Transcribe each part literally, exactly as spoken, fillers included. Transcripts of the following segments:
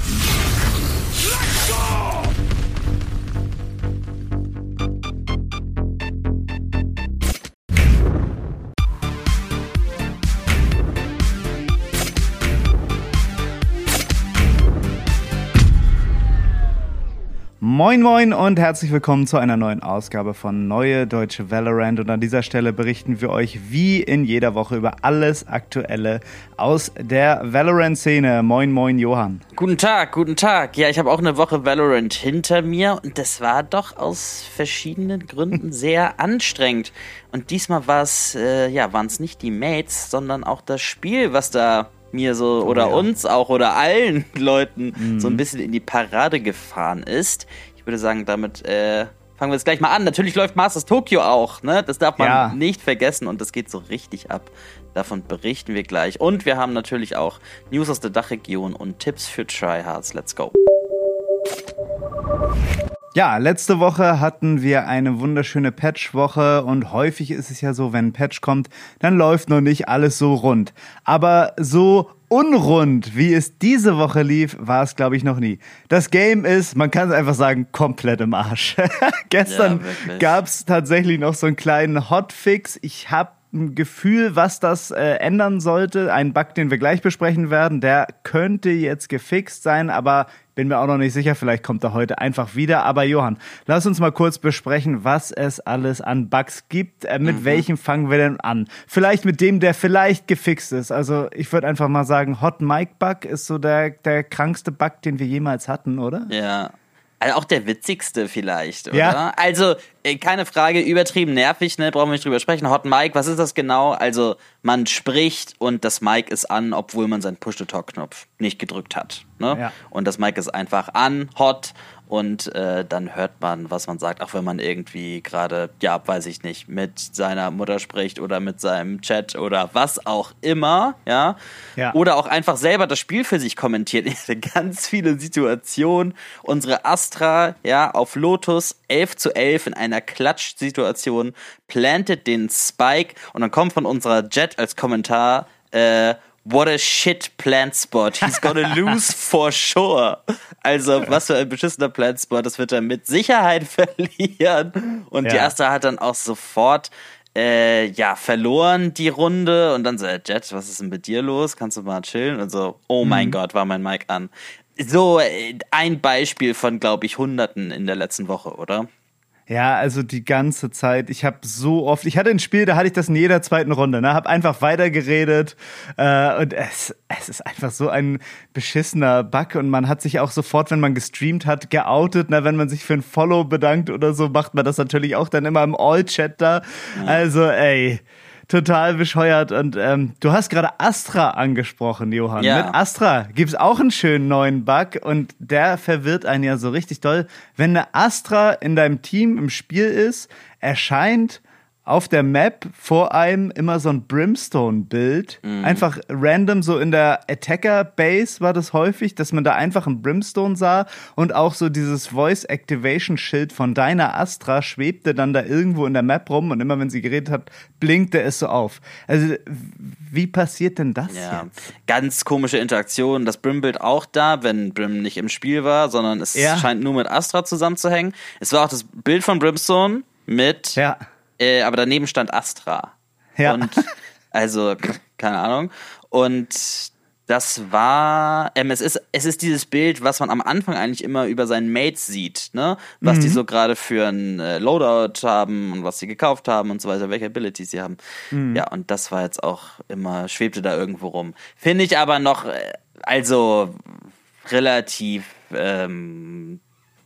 Moin moin und herzlich willkommen zu einer neuen Ausgabe von Neue Deutsche Valorant. Und an dieser Stelle berichten wir euch wie in jeder Woche über alles Aktuelle aus der Valorant-Szene. Moin moin Johann. Guten Tag, guten Tag. Ja, ich habe auch eine Woche Valorant hinter mir und das war doch aus verschiedenen Gründen sehr anstrengend. Und diesmal war es, äh, ja, waren es nicht die Mates, sondern auch das Spiel, was da mir so oder oh, ja. uns auch oder allen Leuten mhm. so ein bisschen in die Parade gefahren ist. Ich würde sagen, damit äh, fangen wir jetzt gleich mal an. Natürlich läuft Masters Tokyo auch, ne? Das darf man ja. nicht vergessen und das geht so richtig ab. Davon berichten wir gleich. Und wir haben natürlich auch News aus der Dachregion und Tipps für Tryhards. Let's go. Ja, letzte Woche hatten wir eine wunderschöne Patch-Woche und häufig ist es ja so, wenn ein Patch kommt, dann läuft noch nicht alles so rund. Aber so unrund, wie es diese Woche lief, war es, glaube ich, noch nie. Das Game ist, man kann es einfach sagen, komplett im Arsch. Gestern ja, gab es tatsächlich noch so einen kleinen Hotfix. Ich habe ein Gefühl, was das äh, ändern sollte. Ein Bug, den wir gleich besprechen werden, der könnte jetzt gefixt sein, aber bin mir auch noch nicht sicher, vielleicht kommt er heute einfach wieder. Aber Johann, lass uns mal kurz besprechen, was es alles an Bugs gibt. Äh, mit mhm. welchem fangen wir denn an? Vielleicht mit dem, der vielleicht gefixt ist. Also ich würde einfach mal sagen, Hot Mic Bug ist so der, der krankste Bug, den wir jemals hatten, oder? Ja. Also auch der witzigste vielleicht, oder? Ja. Also, keine Frage, übertrieben nervig, ne? Brauchen wir nicht drüber sprechen. Hot Mic, was ist das genau? Also, man spricht und das Mic ist an, obwohl man seinen Push-to-Talk-Knopf nicht gedrückt hat. Ne? Ja. Und das Mic ist einfach an, hot, und äh, dann hört man, was man sagt, auch wenn man irgendwie gerade, ja, weiß ich nicht, mit seiner Mutter spricht oder mit seinem Chat oder was auch immer, ja. ja. Oder auch einfach selber das Spiel für sich kommentiert. Ich hatte ganz viele Situationen. Unsere Astra, ja, auf Lotus elf zu elf in einer Klatsch-Situation plantet den Spike und dann kommt von unserer Jet als Kommentar, äh, what a shit plant spot. He's gonna lose for sure. Also, was für ein beschissener Plant Spot. Das wird er mit Sicherheit verlieren. Und ja. die Astra hat dann auch sofort äh, ja, verloren die Runde. Und dann so, Jet, was ist denn mit dir los? Kannst du mal chillen? Und so, oh mein mhm. Gott, war mein Mic an. So, ein Beispiel von, glaube ich, Hunderten in der letzten Woche, oder? Ja, also die ganze Zeit. Ich habe so oft, ich hatte ein Spiel, da hatte ich das in jeder zweiten Runde, ne, habe einfach weitergeredet äh, und es, es ist einfach so ein beschissener Bug und man hat sich auch sofort, wenn man gestreamt hat, geoutet, ne, wenn man sich für ein Follow bedankt oder so, macht man das natürlich auch dann immer im All-Chat da. Ja. Also, ey, total bescheuert. Und ähm, du hast gerade Astra angesprochen, Johann. Ja. Mit Astra gibt's auch einen schönen neuen Bug und der verwirrt einen ja so richtig doll. Wenn eine Astra in deinem Team im Spiel ist, erscheint auf der Map vor einem immer so ein Brimstone-Bild. Mhm. Einfach random, so in der Attacker-Base war das häufig, dass man da einfach einen Brimstone sah und auch so dieses Voice-Activation-Schild von deiner Astra schwebte dann da irgendwo in der Map rum und immer wenn sie geredet hat, blinkte es so auf. Also wie passiert denn das ja. jetzt? Ganz komische Interaktion. Das Brim-Bild auch da, wenn Brim nicht im Spiel war, sondern es ja. scheint nur mit Astra zusammenzuhängen. Es war auch das Bild von Brimstone mit... Ja. Äh, aber daneben stand Astra. Ja. Und, also, keine Ahnung. Und das war, ähm, es ist, es ist dieses Bild, was man am Anfang eigentlich immer über seinen Mates sieht, ne? Was mhm. die so gerade für ein äh, Loadout haben und was sie gekauft haben und so weiter, welche Abilities sie haben. Mhm. Ja, und das war jetzt auch immer, schwebte da irgendwo rum. Finde ich aber noch, äh, also, relativ, ähm,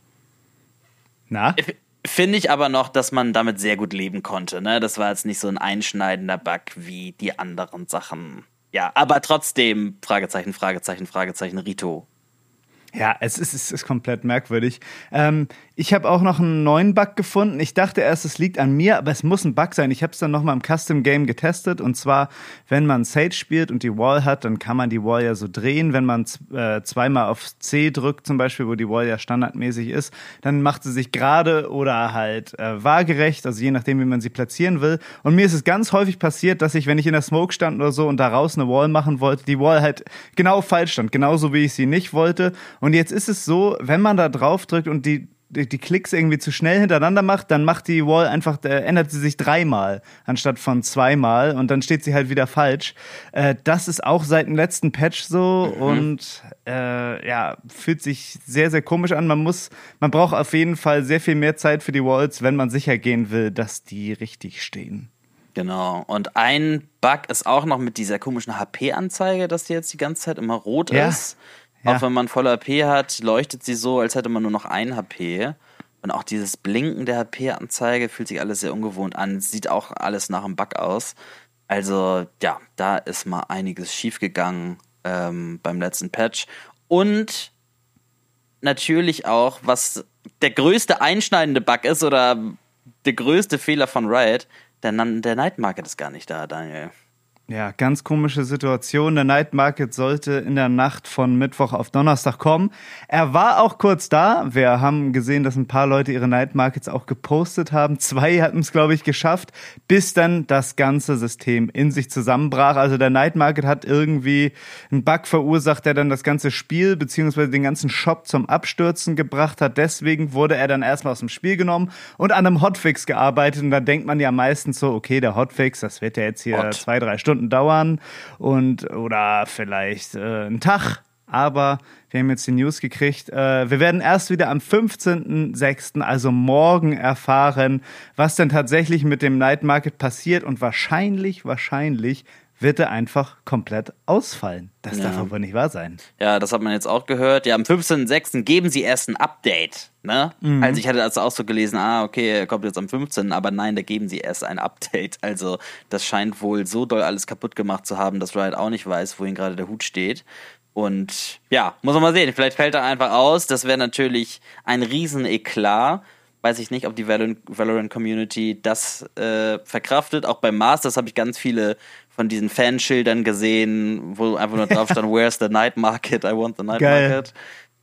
Na? Äh, Finde ich aber noch, dass man damit sehr gut leben konnte. Ne? Das war jetzt nicht so ein einschneidender Bug wie die anderen Sachen. Ja, aber trotzdem, Fragezeichen, Fragezeichen, Fragezeichen, Rito. Ja, es ist, es ist komplett merkwürdig. Ähm, ich habe auch noch einen neuen Bug gefunden. Ich dachte erst, es liegt an mir, aber es muss ein Bug sein. Ich habe es dann nochmal im Custom Game getestet. Und zwar, wenn man Sage spielt und die Wall hat, dann kann man die Wall ja so drehen. Wenn man äh, zweimal auf C drückt, zum Beispiel, wo die Wall ja standardmäßig ist, dann macht sie sich gerade oder halt äh, waagerecht, also je nachdem, wie man sie platzieren will. Und mir ist es ganz häufig passiert, dass ich, wenn ich in der Smoke stand oder so und daraus eine Wall machen wollte, die Wall halt genau falsch stand, genauso wie ich sie nicht wollte. Und jetzt ist es so, wenn man da drauf drückt und die die, die Klicks irgendwie zu schnell hintereinander macht, dann macht die Wall einfach, äh, ändert sie sich dreimal anstatt von zweimal und dann steht sie halt wieder falsch. Äh, das ist auch seit dem letzten Patch so mhm. und äh, ja, fühlt sich sehr, sehr komisch an. Man muss, man braucht auf jeden Fall sehr viel mehr Zeit für die Walls, wenn man sicher gehen will, dass die richtig stehen. Genau. Und ein Bug ist auch noch mit dieser komischen H P-Anzeige, dass die jetzt die ganze Zeit immer rot ja. ist. Ja. Auch wenn man voll H P hat, leuchtet sie so, als hätte man nur noch ein H P. Und auch dieses Blinken der H P-Anzeige fühlt sich alles sehr ungewohnt an. Sieht auch alles nach einem Bug aus. Also ja, da ist mal einiges schiefgegangen ähm, beim letzten Patch. Und natürlich auch, was der größte einschneidende Bug ist oder der größte Fehler von Riot, der, der Night Market ist gar nicht da, Daniel. Ja, ganz komische Situation. Der Night Market sollte in der Nacht von Mittwoch auf Donnerstag kommen. Er war auch kurz da. Wir haben gesehen, dass ein paar Leute ihre Night Markets auch gepostet haben. Zwei hatten es, glaube ich, geschafft, bis dann das ganze System in sich zusammenbrach. Also der Night Market hat irgendwie einen Bug verursacht, der dann das ganze Spiel beziehungsweise den ganzen Shop zum Abstürzen gebracht hat. Deswegen wurde er dann erstmal aus dem Spiel genommen und an einem Hotfix gearbeitet. Und da denkt man ja meistens so, okay, der Hotfix, das wird ja jetzt hier Hot. zwei, drei Stunden dauern und oder vielleicht äh, einen Tag, aber wir haben jetzt die News gekriegt. Äh, wir werden erst wieder am fünfzehnten sechsten, also morgen, erfahren, was denn tatsächlich mit dem Night Market passiert und wahrscheinlich, wahrscheinlich wird er einfach komplett ausfallen. Das ja. darf aber nicht wahr sein. Ja, das hat man jetzt auch gehört. Ja, am fünfzehnten sechsten geben sie erst ein Update. Ne? Mhm. Also ich hatte das auch so gelesen, ah, okay, er kommt jetzt am fünfzehnten aber nein, da geben sie erst ein Update. Also das scheint wohl so doll alles kaputt gemacht zu haben, dass Riot auch nicht weiß, wohin gerade der Hut steht. Und ja, muss man mal sehen. Vielleicht fällt er einfach aus. Das wäre natürlich ein riesen Eklat. Weiß ich nicht, ob die Valorant-Community das äh, verkraftet. Auch beim Masters habe ich ganz viele von diesen Fanschildern gesehen, wo einfach nur drauf stand, where's the night market? I want the night Geil. market.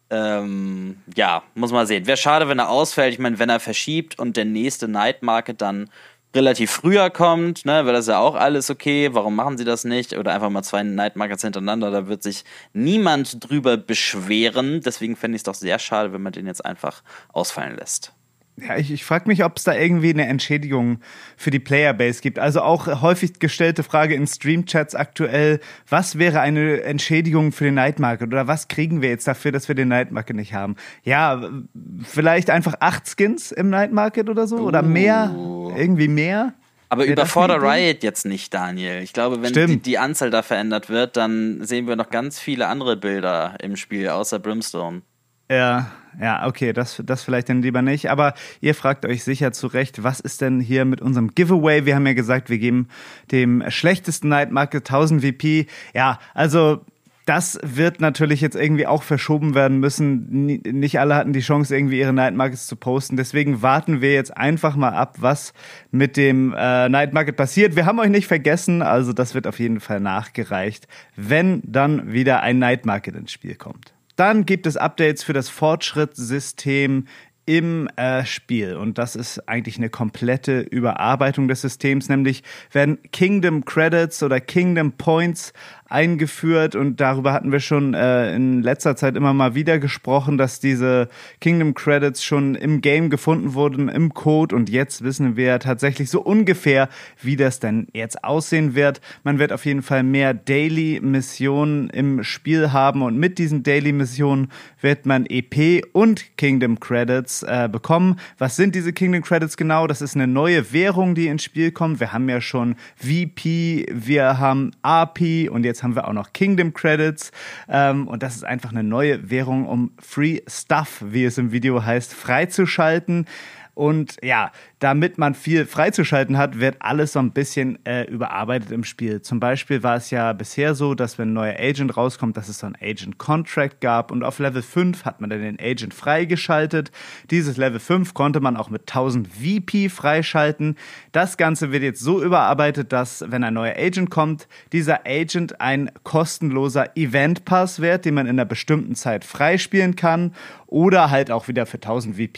Ähm, ja, muss man sehen. Wäre schade, wenn er ausfällt. Ich meine, wenn er verschiebt und der nächste Night Market dann relativ früher kommt, ne, wäre das ja auch alles okay. Warum machen sie das nicht? Oder einfach mal zwei Night Markets hintereinander. Da wird sich niemand drüber beschweren. Deswegen fände ich es doch sehr schade, wenn man den jetzt einfach ausfallen lässt. Ja, ich, ich frage mich, ob es da irgendwie eine Entschädigung für die Playerbase gibt. Also auch häufig gestellte Frage in Streamchats aktuell, was wäre eine Entschädigung für den Night Market? Oder was kriegen wir jetzt dafür, dass wir den Night Market nicht haben? Ja, vielleicht einfach acht Skins im Night Market oder so? Oder mehr? Irgendwie mehr? Aber überfordere Riot jetzt nicht, Daniel. Ich glaube, wenn die, die Anzahl da verändert wird, dann sehen wir noch ganz viele andere Bilder im Spiel, außer Brimstone. Ja, ja, okay, das, das vielleicht dann lieber nicht. Aber ihr fragt euch sicher zu Recht, was ist denn hier mit unserem Giveaway? Wir haben ja gesagt, wir geben dem schlechtesten Night Market tausend V P. Ja, also das wird natürlich jetzt irgendwie auch verschoben werden müssen. Nicht alle hatten die Chance, irgendwie ihre Night Markets zu posten. Deswegen warten wir jetzt einfach mal ab, was mit dem äh, Night Market passiert. Wir haben euch nicht vergessen, also das wird auf jeden Fall nachgereicht, wenn dann wieder ein Night Market ins Spiel kommt. Dann gibt es Updates für das Fortschrittssystem im äh, Spiel. Und das ist eigentlich eine komplette Überarbeitung des Systems. Nämlich werden Kingdom Credits oder Kingdom Points eingeführt. Und darüber hatten wir schon äh, in letzter Zeit immer mal wieder gesprochen, dass diese Kingdom Credits schon im Game gefunden wurden, im Code. Und jetzt wissen wir tatsächlich so ungefähr, wie das denn jetzt aussehen wird. Man wird auf jeden Fall mehr Daily-Missionen im Spiel haben. Und mit diesen Daily-Missionen wird man E P und Kingdom Credits äh, bekommen. Was sind diese Kingdom Credits genau? Das ist eine neue Währung, die ins Spiel kommt. Wir haben ja schon V P, wir haben R P und jetzt haben wir auch noch Kingdom Credits. Ähm, und das ist einfach eine neue Währung, um Free Stuff, wie es im Video heißt, freizuschalten. Und ja, damit man viel freizuschalten hat, wird alles so ein bisschen äh, überarbeitet im Spiel. Zum Beispiel war es ja bisher so, dass wenn ein neuer Agent rauskommt, dass es so ein Agent-Contract gab. Und auf Level fünf hat man dann den Agent freigeschaltet. Dieses Level fünf konnte man auch mit tausend V P freischalten. Das Ganze wird jetzt so überarbeitet, dass, wenn ein neuer Agent kommt, dieser Agent ein kostenloser Event-Pass wird, den man in einer bestimmten Zeit freispielen kann oder halt auch wieder für tausend V P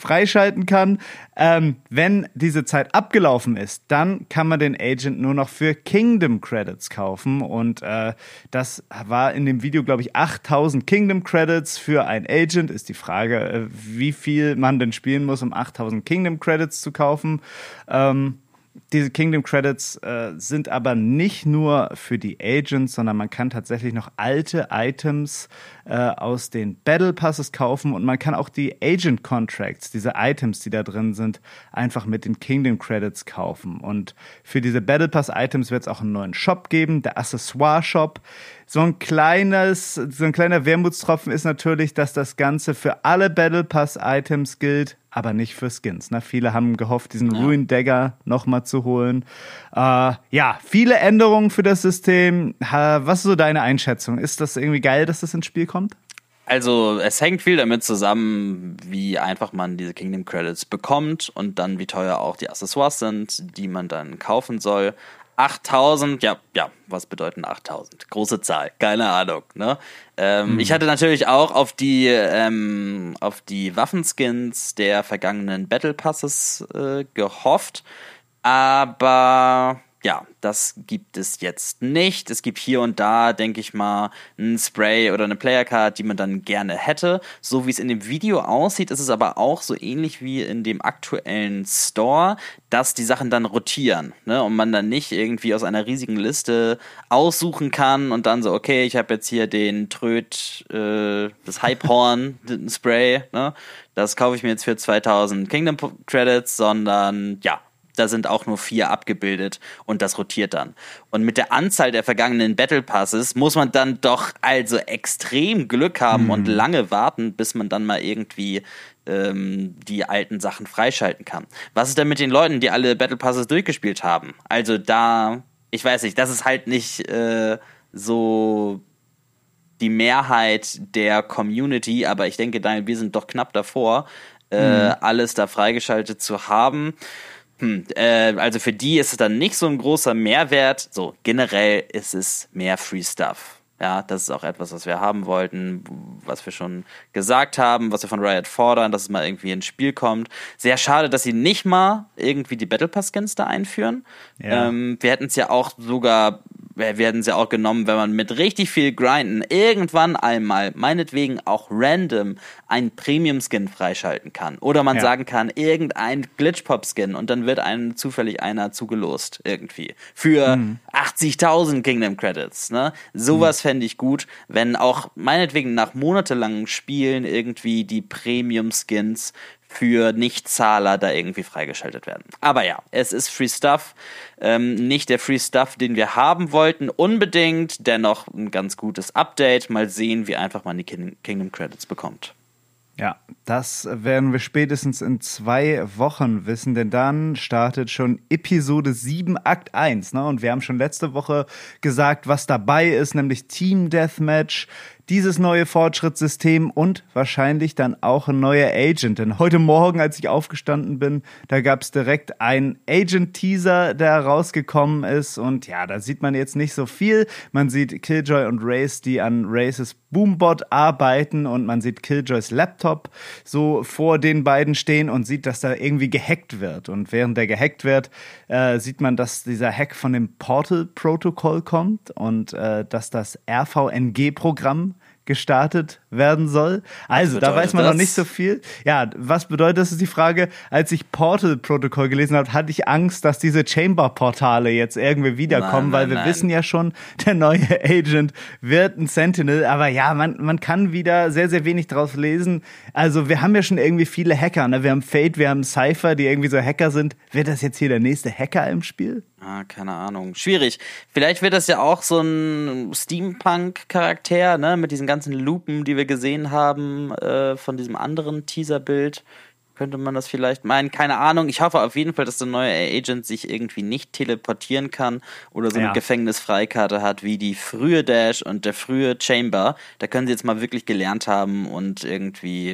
freischalten kann. Ähm, wenn diese Zeit abgelaufen ist, dann kann man den Agent nur noch für Kingdom Credits kaufen. Und äh, das war in dem Video, glaube ich, achttausend Kingdom Credits für ein Agent. Ist die Frage, äh, wie viel man denn spielen muss, um achttausend Kingdom Credits zu kaufen. Ähm, Diese Kingdom Credits äh, sind aber nicht nur für die Agents, sondern man kann tatsächlich noch alte Items äh, aus den Battle Passes kaufen und man kann auch die Agent Contracts, diese Items, die da drin sind, einfach mit den Kingdom Credits kaufen. Und für diese Battle Pass Items wird es auch einen neuen Shop geben, der Accessoire Shop. So ein kleines, so ein kleiner Wermutstropfen ist natürlich, dass das Ganze für alle Battle Pass Items gilt, aber nicht für Skins. Ne? Viele haben gehofft, diesen ja. Ruin Dagger nochmal zu holen. Äh, ja, viele Änderungen für das System. Was ist so deine Einschätzung? Ist das irgendwie geil, dass das ins Spiel kommt? Also es hängt viel damit zusammen, wie einfach man diese Kingdom Credits bekommt und dann wie teuer auch die Accessoires sind, die man dann kaufen soll. achttausend, ja, ja, was bedeuten achttausend? Große Zahl, keine Ahnung, ne? Ähm, hm. Ich hatte natürlich auch auf die, ähm, auf die Waffenskins der vergangenen Battle Passes äh, gehofft, aber ja, das gibt es jetzt nicht. Es gibt hier und da, denke ich mal, ein Spray oder eine Playercard, die man dann gerne hätte. So wie es in dem Video aussieht, ist es aber auch so ähnlich wie in dem aktuellen Store, dass die Sachen dann rotieren, ne? Und man dann nicht irgendwie aus einer riesigen Liste aussuchen kann und dann so, okay, ich habe jetzt hier den Tröd, äh, das Hypehorn Spray, ne? Das kaufe ich mir jetzt für zweitausend Kingdom Credits, sondern ja, da sind auch nur vier abgebildet und das rotiert dann. Und mit der Anzahl der vergangenen Battle Passes muss man dann doch also extrem Glück haben mhm. und lange warten, bis man dann mal irgendwie ähm, die alten Sachen freischalten kann. Was ist denn mit den Leuten, die alle Battle Passes durchgespielt haben? Also da, ich weiß nicht, das ist halt nicht äh, so die Mehrheit der Community, aber ich denke, Daniel, wir sind doch knapp davor, äh, mhm. alles da freigeschaltet zu haben. Hm, äh, also für die ist es dann nicht so ein großer Mehrwert. So, generell ist es mehr Free Stuff. Ja, das ist auch etwas, was wir haben wollten, was wir schon gesagt haben, was wir von Riot fordern, dass es mal irgendwie ins Spiel kommt. Sehr schade, dass sie nicht mal irgendwie die Battle Pass Skins da einführen. Ja. Ähm, wir hätten es ja auch sogar, wir hätten es ja auch genommen, wenn man mit richtig viel Grinden irgendwann einmal, meinetwegen auch random, einen Premium-Skin freischalten kann. Oder man ja. sagen kann, irgendein Glitch-Pop-Skin und dann wird einem zufällig einer zugelost irgendwie. Für mhm. achtzigtausend Kingdom Credits. Ne? Sowas mhm. fände ich gut, wenn auch meinetwegen nach monatelangen Spielen irgendwie die Premium-Skins für Nichtzahler da irgendwie freigeschaltet werden. Aber ja, es ist Free Stuff. Ähm, nicht der Free Stuff, den wir haben wollten, unbedingt. Dennoch ein ganz gutes Update. Mal sehen, wie einfach man die Kingdom Credits bekommt. Ja, das werden wir spätestens in zwei Wochen wissen, denn dann startet schon Episode sieben, Akt eins. Ne? Und wir haben schon letzte Woche gesagt, was dabei ist, nämlich Team Deathmatch, dieses neue Fortschrittssystem und wahrscheinlich dann auch ein neuer Agent. Denn heute Morgen, als ich aufgestanden bin, da gab es direkt einen Agent-Teaser, der rausgekommen ist. Und ja, da sieht man jetzt nicht so viel. Man sieht Killjoy und Raze, die an Races Boombot arbeiten und man sieht Killjoys Laptop so vor den beiden stehen und sieht, dass da irgendwie gehackt wird. Und während der gehackt wird, äh, sieht man, dass dieser Hack von dem Portal-Protokoll kommt und äh, dass das R V N G-Programm gestartet werden soll. Also, da weiß man das? noch nicht so viel. Ja, was bedeutet das, ist die Frage. Als ich Portal-Protokoll gelesen habe, hatte ich Angst, dass diese Chamber-Portale jetzt irgendwie wiederkommen, nein, weil nein, wir nein. wissen ja schon, der neue Agent wird ein Sentinel. Aber ja, man, man kann wieder sehr, sehr wenig draus lesen. Also, wir haben ja schon irgendwie viele Hacker. Ne? Wir haben Fate, wir haben Cypher, die irgendwie so Hacker sind. Wird das jetzt hier der nächste Hacker im Spiel? Ah, keine Ahnung. Schwierig. Vielleicht wird das ja auch so ein Steampunk-Charakter, ne, mit diesen ganzen Lupen, die wir gesehen haben, äh, von diesem anderen Teaserbild. Könnte man das vielleicht meinen? Keine Ahnung. Ich hoffe auf jeden Fall, dass der neue Agent sich irgendwie nicht teleportieren kann oder so eine ja. Gefängnisfreikarte hat wie die frühe Dash und der frühe Chamber. Da können sie jetzt mal wirklich gelernt haben und irgendwie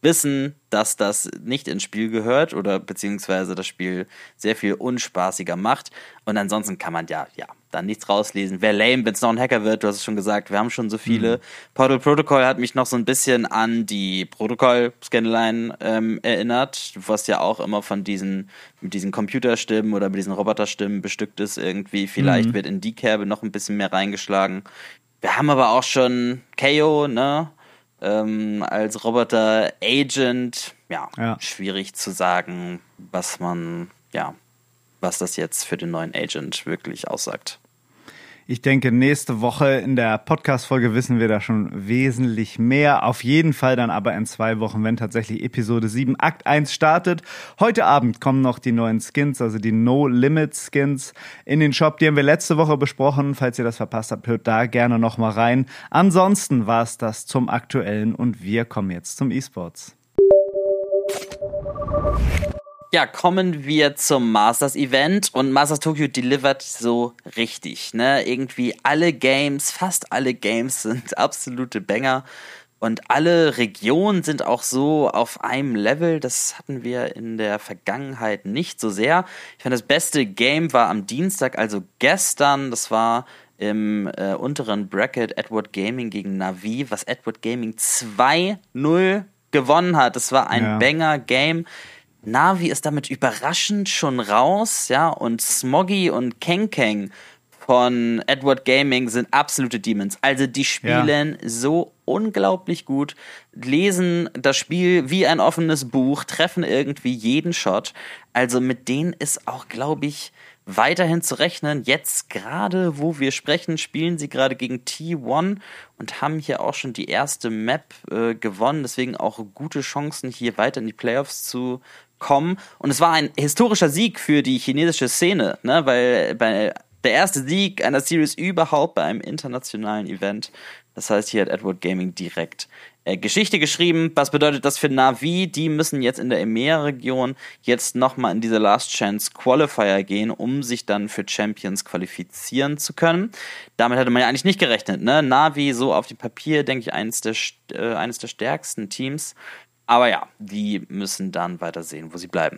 wissen, dass das nicht ins Spiel gehört oder beziehungsweise das Spiel sehr viel unspaßiger macht. Und ansonsten kann man ja, ja, dann nichts rauslesen. Wäre lame, wenn es noch ein Hacker wird, du hast es schon gesagt, wir haben schon so viele. Mhm. Portal Protocol hat mich noch so ein bisschen an die Protokoll-Scanline ähm, erinnert, was ja auch immer von diesen, mit diesen Computerstimmen oder mit diesen Roboterstimmen bestückt ist irgendwie. Vielleicht mhm. wird in die Kerbe noch ein bisschen mehr reingeschlagen. Wir haben aber auch schon K O, ne? Ähm, als Roboter-Agent, ja, ja, schwierig zu sagen, was man, ja, was das jetzt für den neuen Agent wirklich aussagt. Ich denke, nächste Woche in der Podcast-Folge wissen wir da schon wesentlich mehr. Auf jeden Fall dann aber in zwei Wochen, wenn tatsächlich Episode sieben Akt eins startet. Heute Abend kommen noch die neuen Skins, also die No-Limit-Skins in den Shop. Die haben wir letzte Woche besprochen. Falls ihr das verpasst habt, hört da gerne noch mal rein. Ansonsten war es das zum Aktuellen und wir kommen jetzt zum E-Sports. Ja, kommen wir zum Masters-Event und Masters Tokyo delivert so richtig, ne? Irgendwie alle Games, fast alle Games sind absolute Banger und alle Regionen sind auch so auf einem Level, das hatten wir in der Vergangenheit nicht so sehr. Ich fand, das beste Game war am Dienstag, also gestern, das war im äh, unteren Bracket Edward Gaming gegen Navi, was Edward Gaming zwei null gewonnen hat. Das war ein ja. Banger-Game. Navi ist damit überraschend schon raus, ja, und Smoggy und Keng Keng von Edward Gaming sind absolute Demons. Also die spielen ja. so unglaublich gut, lesen das Spiel wie ein offenes Buch, treffen irgendwie jeden Shot. Also mit denen ist auch, glaube ich, weiterhin zu rechnen. Jetzt gerade, wo wir sprechen, spielen sie gerade gegen T eins und haben hier auch schon die erste Map äh, gewonnen. Deswegen auch gute Chancen, hier weiter in die Playoffs zu kommen. Und es war ein historischer Sieg für die chinesische Szene, ne? Weil bei der erste Sieg einer Series überhaupt bei einem internationalen Event. Das heißt, hier hat Edward Gaming direkt äh, Geschichte geschrieben. Was bedeutet das für Navi? Die müssen jetzt in der E M E A-Region jetzt nochmal in diese Last Chance Qualifier gehen, um sich dann für Champions qualifizieren zu können. Damit hatte man ja eigentlich nicht gerechnet, ne? Navi so auf dem Papier, denke ich, eines der, äh, eines der stärksten Teams. Aber ja, die müssen dann weiter sehen, wo sie bleiben.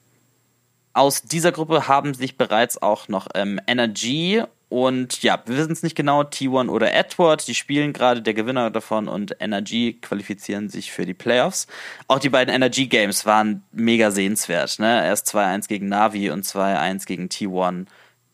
Aus dieser Gruppe haben sich bereits auch noch ähm, N R G und ja, wir wissen es nicht genau, T eins oder Edward, die spielen gerade, der Gewinner davon und N R G qualifizieren sich für die Playoffs. Auch die beiden N R G-Games waren mega sehenswert, ne? Erst zwei eins gegen Navi und zwei eins gegen T eins.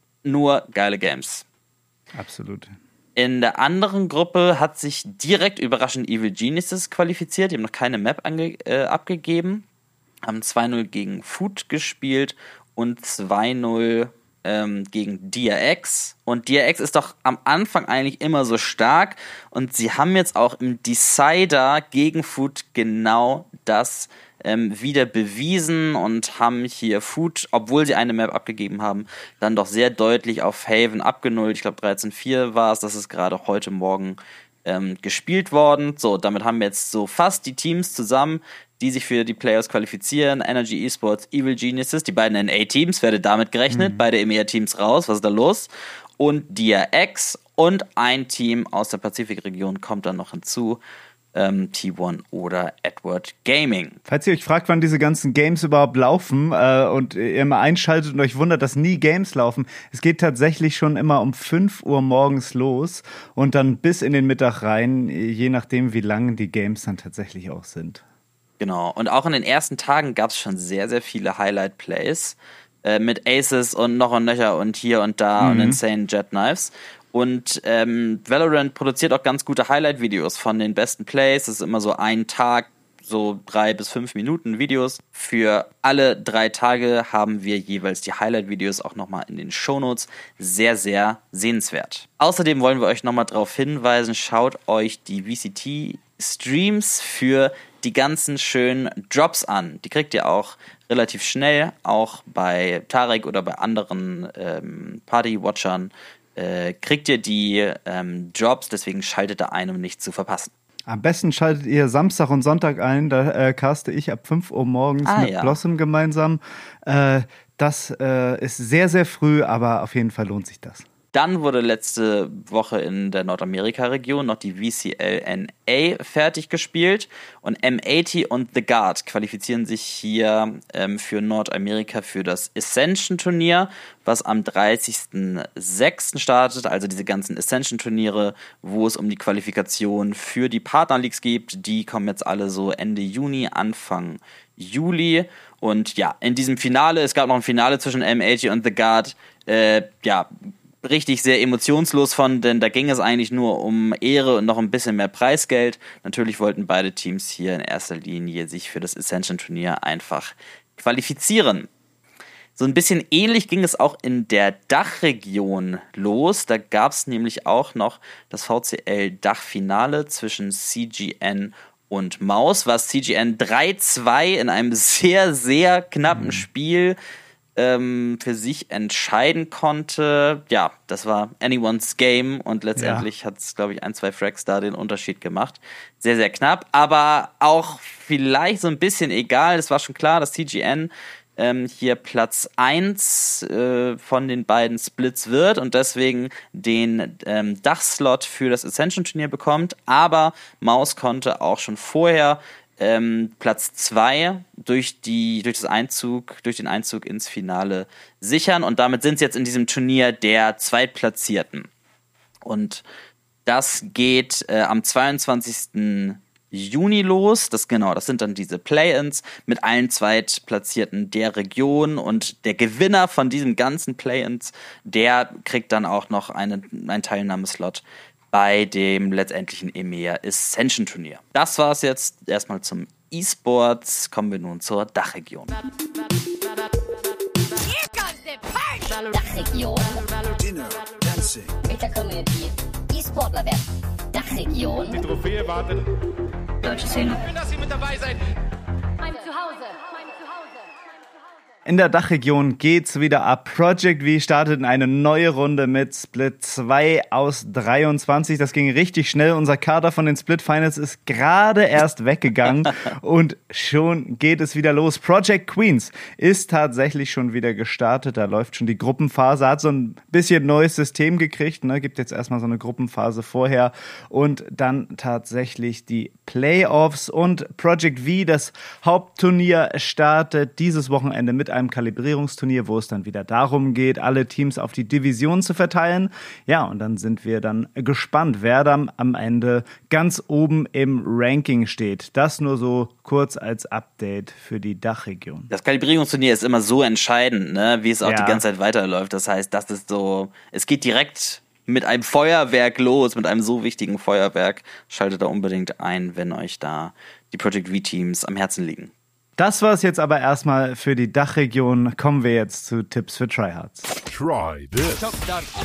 Nur geile Games. Absolut. In der anderen Gruppe hat sich direkt überraschend Evil Geniuses qualifiziert. Die haben noch keine Map ange- äh, abgegeben. Haben zwei null gegen Food gespielt und zwei null ähm, gegen D R X. Und D R X ist doch am Anfang eigentlich immer so stark. Und sie haben jetzt auch im Decider gegen Food genau das ähm, wieder bewiesen und haben hier Food, obwohl sie eine Map abgegeben haben, dann doch sehr deutlich auf Haven abgenullt. Ich glaube dreizehn vier war es, das ist gerade heute Morgen ähm, gespielt worden. So, damit haben wir jetzt so fast die Teams zusammen, die sich für die Playoffs qualifizieren. N R G Esports, Evil Geniuses, die beiden N A-Teams, werde damit gerechnet, mhm. beide E M E A-Teams raus, was ist da los? Und D R X und ein Team aus der Pazifikregion kommt dann noch hinzu. Ähm, T eins oder Edward Gaming. Falls ihr euch fragt, wann diese ganzen Games überhaupt laufen äh, und ihr mal einschaltet und euch wundert, dass nie Games laufen, es geht tatsächlich schon immer um fünf Uhr morgens los und dann bis in den Mittag rein, je nachdem, wie lang die Games dann tatsächlich auch sind. Genau, und auch in den ersten Tagen gab es schon sehr, sehr viele Highlight-Plays äh, mit Aces und noch und nöcher und hier und da mhm. und Insane Jet Knives. Und ähm, Valorant produziert auch ganz gute Highlight-Videos von den besten Plays. Das ist immer so ein Tag, so drei bis fünf Minuten Videos. Für alle drei Tage haben wir jeweils die Highlight-Videos auch nochmal in den Shownotes. Sehr, sehr sehenswert. Außerdem wollen wir euch nochmal darauf hinweisen, schaut euch die V C T-Streams für die ganzen schönen Drops an. Die kriegt ihr auch relativ schnell, auch bei Tarek oder bei anderen ähm, Party-Watchern. Äh, kriegt ihr die ähm, Jobs, deswegen schaltet da ein, um nichts zu verpassen. Am besten schaltet ihr Samstag und Sonntag ein, da äh, caste ich ab fünf Uhr morgens ah, mit ja. Blossom gemeinsam. Äh, das äh, ist sehr, sehr früh, aber auf jeden Fall lohnt sich das. Dann wurde letzte Woche in der Nordamerika-Region noch die V C L N A fertig gespielt und M achtzig und The Guard qualifizieren sich hier ähm, für Nordamerika für das Ascension-Turnier, was am dreißigsten sechsten startet, also diese ganzen Ascension-Turniere, wo es um die Qualifikation für die Partner-Leagues geht, die kommen jetzt alle so Ende Juni, Anfang Juli und ja, in diesem Finale, es gab noch ein Finale zwischen M achtzig und The Guard, äh, ja, richtig sehr emotionslos von, denn da ging es eigentlich nur um Ehre und noch ein bisschen mehr Preisgeld. Natürlich wollten beide Teams hier in erster Linie sich für das Ascension-Turnier einfach qualifizieren. So ein bisschen ähnlich ging es auch in der Dachregion los. Da gab es nämlich auch noch das V C L-Dachfinale zwischen C G N und Maus, was C G N drei zwei in einem sehr, sehr knappen mhm. Spiel ähm, für sich entscheiden konnte. Ja, das war anyone's game und letztendlich ja. hat es, glaube ich, ein, zwei Frags da den Unterschied gemacht. Sehr, sehr knapp, aber auch vielleicht so ein bisschen egal. Es war schon klar, dass C G N ähm, hier Platz eins äh, von den beiden Splits wird und deswegen den ähm, Dachslot für das Ascension-Turnier bekommt. Aber Maus konnte auch schon vorher ähm, Platz zwei durch die durch das Einzug durch den Einzug ins Finale sichern und damit sind sie jetzt in diesem Turnier der Zweitplatzierten. Und das geht äh, am zweiundzwanzigsten Juni los. Das genau, das sind dann diese Play-ins mit allen Zweitplatzierten der Region und der Gewinner von diesen ganzen Play-ins, der kriegt dann auch noch eine, einen Teilnahmeslot bei dem letztendlichen E M E A Ascension Turnier. Das war es jetzt erstmal zum E-Sports. Kommen wir nun zur Dachregion. Dachregion. Dinner, Dancing. Mit der Community. E-Sportler werden. Dachregion. Die Trophäe wartet. Deutsche Szene. Schön, dass ihr mit dabei seid. Mein Zuhause. In der Dachregion geht's wieder ab. Project V startet in eine neue Runde mit Split zwei aus dreiundzwanzig. Das ging richtig schnell. Unser Kader von den Split Finals ist gerade erst weggegangen und schon geht es wieder los. Project Queens ist tatsächlich schon wieder gestartet. Da läuft schon die Gruppenphase, hat so ein bisschen neues System gekriegt, ne? Gibt jetzt erstmal so eine Gruppenphase vorher und dann tatsächlich die Playoffs und Project V, das Hauptturnier, startet dieses Wochenende mit einem Kalibrierungsturnier, wo es dann wieder darum geht, alle Teams auf die Division zu verteilen. Ja, und dann sind wir dann gespannt, wer dann am Ende ganz oben im Ranking steht. Das nur so kurz als Update für die Dachregion. Das Kalibrierungsturnier ist immer so entscheidend, ne, wie es auch ja. die ganze Zeit weiterläuft. Das heißt, das ist so, es geht direkt mit einem Feuerwerk los, mit einem so wichtigen Feuerwerk. Schaltet da unbedingt ein, wenn euch da die Project V-Teams am Herzen liegen. Das war es jetzt aber erstmal für die Dachregion. Kommen wir jetzt zu Tipps für Tryhards. Try this. Oh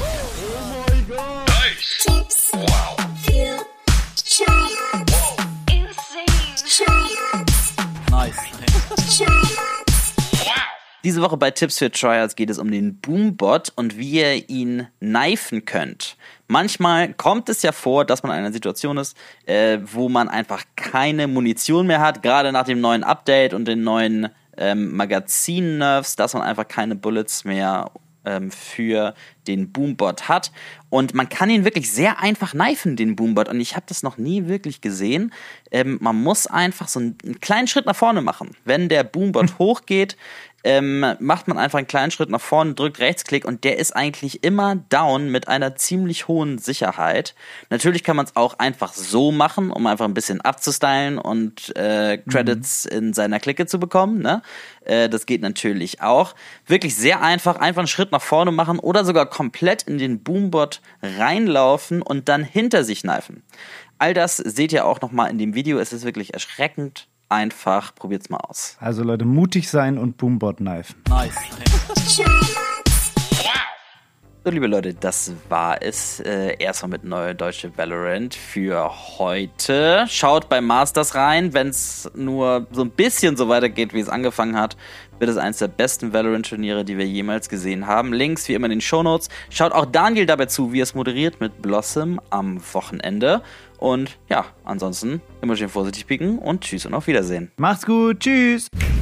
my God. Nice. Tipps wow. für Tryhards. Wow. Insane. Tryhards. Nice. Tryhards. Wow. Diese Woche bei Tipps für Tryhards geht es um den Boombot und wie ihr ihn knifen könnt. Manchmal kommt es ja vor, dass man in einer Situation ist, äh, wo man einfach keine Munition mehr hat, gerade nach dem neuen Update und den neuen ähm, Magazin-Nerfs, dass man einfach keine Bullets mehr ähm, für den Boombot hat. Und man kann ihn wirklich sehr einfach knifen, den Boombot. Und ich habe das noch nie wirklich gesehen. Ähm, man muss einfach so einen, einen kleinen Schritt nach vorne machen. Wenn der Boombot hochgeht, Ähm, macht man einfach einen kleinen Schritt nach vorne, drückt Rechtsklick und der ist eigentlich immer down mit einer ziemlich hohen Sicherheit. Natürlich kann man es auch einfach so machen, um einfach ein bisschen abzustylen und äh, Credits mhm. in seiner Clique zu bekommen. Ne? Äh, das geht natürlich auch. Wirklich sehr einfach, einfach einen Schritt nach vorne machen oder sogar komplett in den Boombot reinlaufen und dann hinter sich knifen. All das seht ihr auch nochmal in dem Video. Es ist wirklich erschreckend. Einfach, probiert's mal aus. Also Leute, mutig sein und Boombot knifen. Nice. So, liebe Leute, das war es äh, erstmal mit Neue Deutsche Valorant für heute. Schaut bei Masters rein, wenn es nur so ein bisschen so weitergeht, wie es angefangen hat, wird es eines der besten Valorant-Turniere, die wir jemals gesehen haben. Links wie immer in den Shownotes. Schaut auch Daniel dabei zu, wie er es moderiert mit Blossom am Wochenende. Und ja, ansonsten immer schön vorsichtig picken und tschüss und auf Wiedersehen. Macht's gut, tschüss.